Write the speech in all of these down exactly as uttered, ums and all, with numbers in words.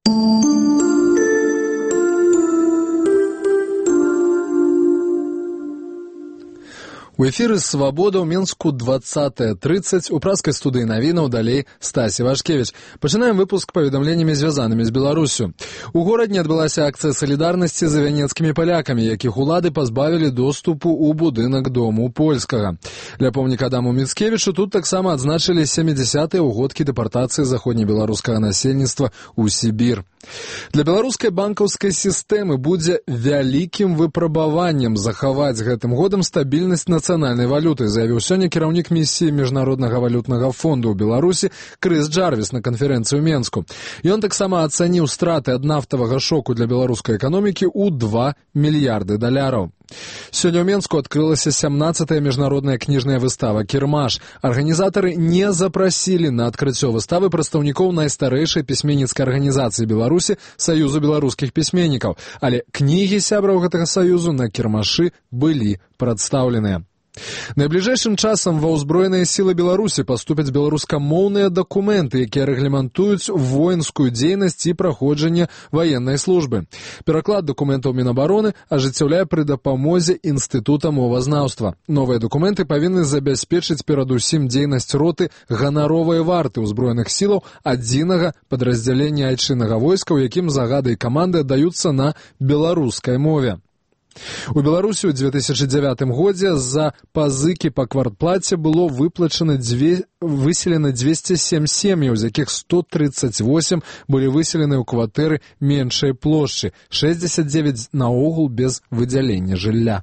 У эфіры «Свабода» ў Мінску двадцатая тридцать, у праскай студыі навінаў далей Стасі Вашкевіч. Пачынаем выпуск паведамленнямі, звязанымі з Беларусю. У горадні адбылася акцыя салідарнасці за вянецкімі палякамі, якіх улады пазбавілі доступу ў будынак дому польскага. Ля помніка Адаму Міцкевічу тут таксама адзначылі сямідзясятыя ўгодкі дэпартацыі заходнебеларускага насельніцтва ў Сібір. Для беларускай банкаўскай сістэмы будзе вялікім выпрабаваннем захаваць гэтым годам стабільнасць нацыянальнай валюты, заявіў сёння кіраўнік місіі Міжнароднага валютнага фонду ў Беларусі Крыс Джарвіс на канферэнцыі ў Менску. Ён таксама ацаніў страты ад нафтавага шоку для беларускай эканомікі ў два мільярды даляраў. Сёння ў Менску адкрылася сямнадцатая міжнародная кніжная выстава «Кірмаш». Арганізатары не запрасілі на адкрыццё выставы прадстаўнікоў найстарэйшай пісьменніцкай арганізацыі Беларусі Саюзу беларускіх пісьменнікаў, але кнігі сябраў гэтага саюзу на кірмашы былі прадстаўленыя. Найбліжэйшым часам ва ўзброеныя сілы Беларусі паступяць беларускамоўныя дакументы, якія рэгламентуюць воінскую дзейнасць і праходжанне ваеннай службы. Пераклад дакументаў Мінабароны ажыццяўляе пры дапамозе Інстытута мовазнаўства. Новыя дакументы павінны забяспечыць перадусім дзейнасць роты ганаровай варты ўзброеных сілаў адзінага падраздзялення айчыннага войска, у якім загады і каманды аддаюцца на беларускай мове. У Беларусі ў дзве тысячы дзявятым годзе за пазыкі па квартплаце было выплачана дзве... выселена дзвесце сем сем'яў, з якіх сто тридцать восемь былі выселены ў кватэры меншай плошчы, шэсцьдзесят девять наогул без выдзялення жылля.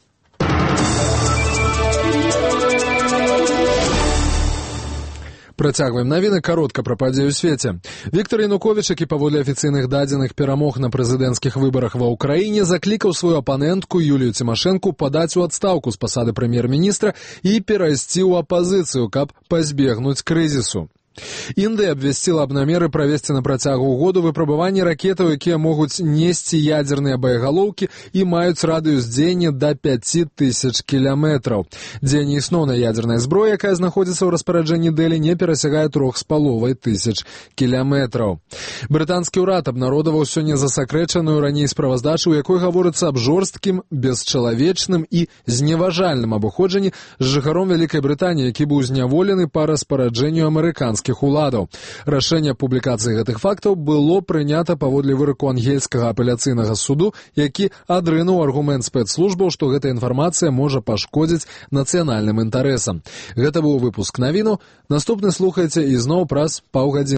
Працягваем навіны каротка пра падзеі ў свеце. Віктор Януковіч, які паводле афіцыйных дадзеных перамог на прэзідэнцкіх выбарах ва ўкраіне, заклікаў сваю апанентку Юлію Цімашэнку падаць у адстаўку з пасады прэм'ер-міністра і перайсці ў апазіцыю, каб пазбегнуць крызісу. Індыя абвясціла аб намеры правесці на працягу году выпрабаванні ракетаў, якія могуць несці ядзерныя боегалоўкі і маюць радыус дзеяння да пяці тысяч кіляметраў. Дзеянне існоўнай ядзернай зброі, якая знаходзіцца ў распараджэнні Дэлі, не перасягае трох з паловай тысяч кіляметраў. Брытанскі ўрад абнародаваў сёння засакрэчаную раней справаздачу, у якой гаворыцца аб жорсткім, бесчалавечным і зневажальным абыходжанні з жыхаром Вялікай Брытаніі, які быў зняволены па распараджэнню амерыканскіх уладаў. Рашэнне публікацыі гэтых фактаў было прынята паводле выраку ангельскага апеляцыйнага суду, які адрынуў аргумент спецслужбаў, што гэта інфармацыя можа пашкодзіць нацыянальным інтарэсам. Гэта быў выпуск навіну. Наступны слухайце ізноў праз паўгадзіны.